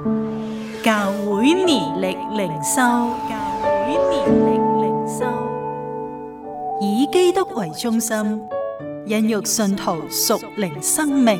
教會年曆靈修，以基督為中心，孕育信徒屬靈生命。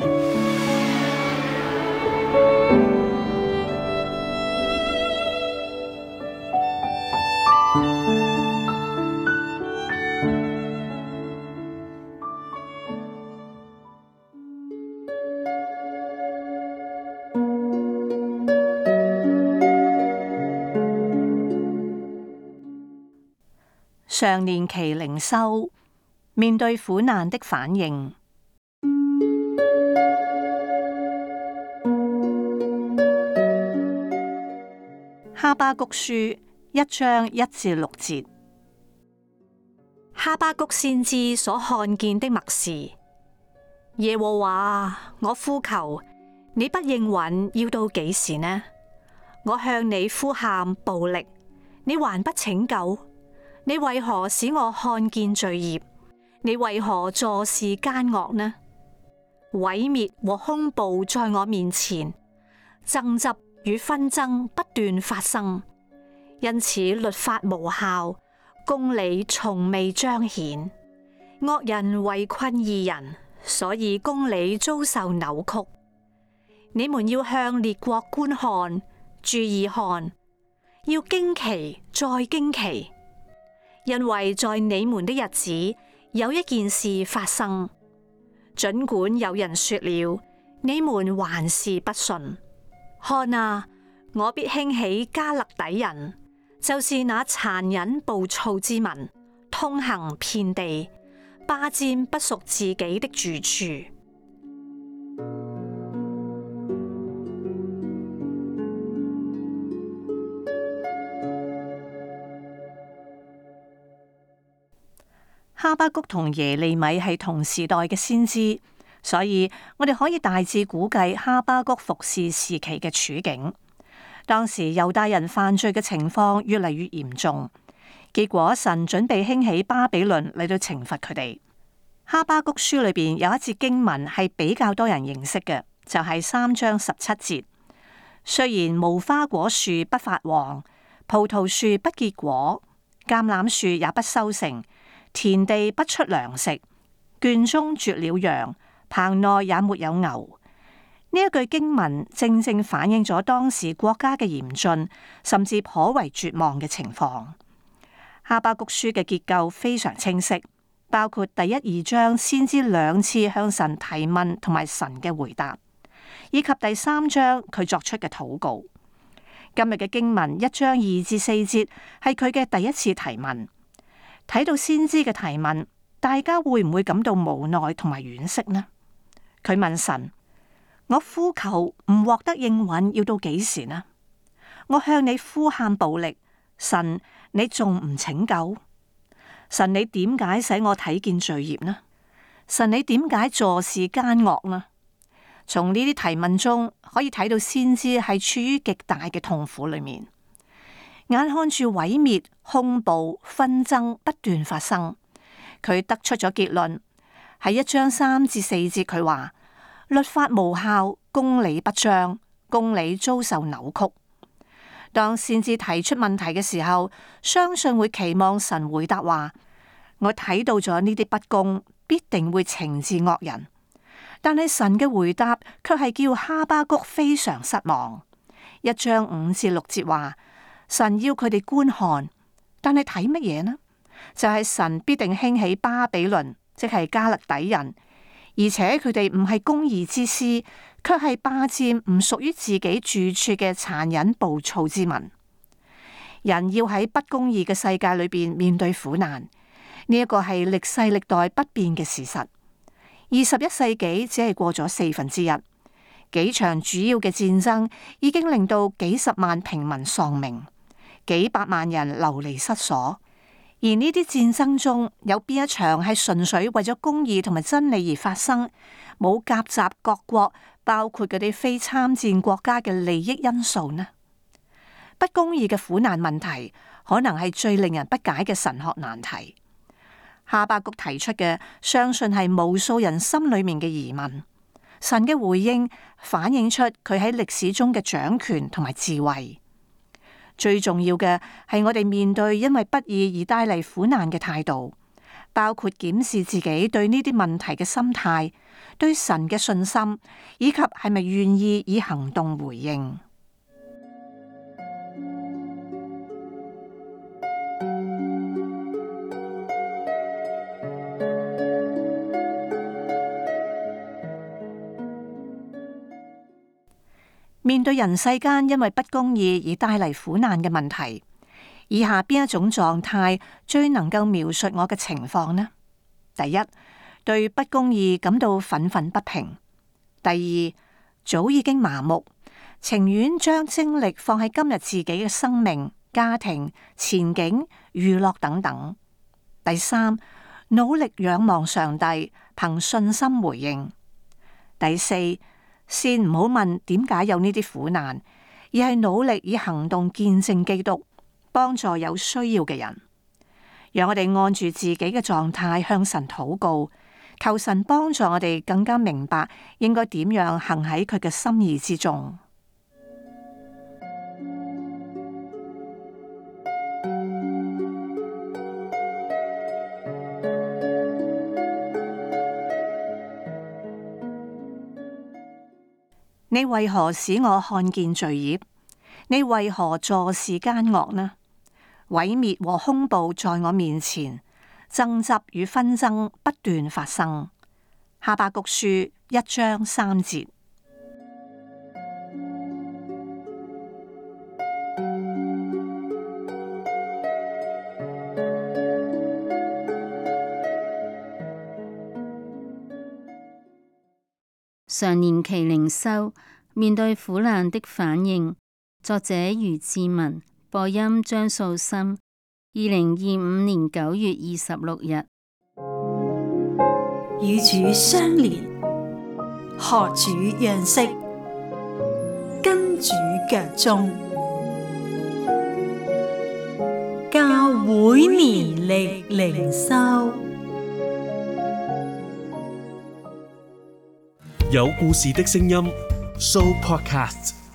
上年期靈修，面對苦難的反應。哈巴谷書1章1至6節。哈巴谷先知所看見的默示。耶和華，我呼求，你不應允，要到幾時呢？我向你呼喊暴力，你還不拯救？你為何使我看見罪孽？你為何坐視奸惡呢？毀滅和兇暴在我面前，爭執與紛爭不斷發生，因此律法無效，公理從未彰顯。惡人圍困義人，所以公理遭受扭曲。你們要向列國觀看，注意看，要驚奇再驚奇。因為在你們的日子，有一件事發生，儘管有人說了，你們還是不信。看啊，我必興起加勒底人，就是那殘忍暴躁之民，通行遍地，霸佔不屬自己的住處。哈巴谷同耶利米係同時代嘅先知，所以我哋可以大致估計哈巴谷服侍時期嘅處境。當時猶大人犯罪嘅情況越嚟越嚴重，結果神準備興起巴比倫嚟到懲罰佢哋。哈巴谷書裏邊有一節經文係比較多人認識嘅，就係3章17節。雖然無花果樹不發黃，葡萄樹不結果，橄欖樹也不收成，田地不出糧食，圈中絕了羊，棚內也沒有牛。呢一句經文正正反映咗當時國家嘅嚴峻，甚至頗為絕望嘅情況。哈巴谷書嘅結構非常清晰，包括第1、2章先知2次向神提問同埋神嘅回答，以及第3章佢作出嘅禱告。今日嘅經文1章2至4節係佢嘅第一次提問。睇到先知嘅提問，大家會唔會感到無奈同埋惋惜呢？佢問神：我呼求唔獲得應允，要到幾時呢？我向你呼喊暴力，神你仲唔拯救？神你點解使我睇見罪孽呢？神你點解坐視奸惡呢？從呢啲提問中可以睇到先知係處於極大嘅痛苦裏面。眼看住毀滅、兇暴、紛爭不斷發生，佢得出咗結論。喺1章3至4節，佢話律法無效，公理不彰，公理遭受扭曲。當先知提出問題嘅時候，相信會期望神回答話：我睇到咗呢啲不公，必定會懲治惡人。但係神嘅回答卻係叫哈巴谷非常失望。1章5至6節話。神要佢哋觀看，但係睇乜嘢呢？就係神必定興起巴比倫，即係加勒底人，而且佢哋唔係公義之師，卻係霸佔唔屬於自己住處嘅殘忍暴躁之民。人要喺不公義嘅世界裏邊面對苦難，呢一個係歷世歷代不變嘅事實。21世紀只係過咗1/4，幾場主要嘅戰爭已經令到幾十萬平民喪命。幾百萬人流離失所，而呢啲戰爭中有邊一場係純粹為咗公義同埋真理而發生，冇夾雜各國，包括嗰啲非參戰國家嘅利益因素呢？不公義嘅苦難問題，可能係最令人不解嘅神學難題。哈巴谷提出嘅，相信係無數人心裏面嘅疑問。 神嘅回應反映出佢喺歷史中嘅掌權同埋智慧。最重要嘅係我哋面對因為不義而帶嚟苦難嘅態度，包括檢視自己對呢啲問題嘅心態、對神嘅信心，以及係咪願意以行動回應。面對人世間因為不公義而帶嚟苦難嘅問題，以下邊一種狀態最能夠描述我嘅情況呢？第一，對不公義感到憤憤不平；第二，早已經麻木，情願將精力放喺今日自己嘅生命、家庭、前景、娛樂等等；第三，努力仰望上帝，憑信心回應；第四，先唔好問點解有呢啲苦難，而係努力以行動見證基督，幫助有需要嘅人。讓我哋按住自己嘅狀態向神禱告，求神幫助我哋更加明白應該點樣行喺佢嘅心意之中。你為何使我看見罪孽？你為何坐視奸惡呢？毀滅和凶暴在我面前，爭執與紛爭不斷發生。哈巴谷書1章3節。 常年期靈修，面對苦難的反應。作者余志文，播音張素心。2025年9月26日。 與主相連，學主樣式，跟主腳蹤。教會年曆靈修， 有故事的聲音 Show Podcast。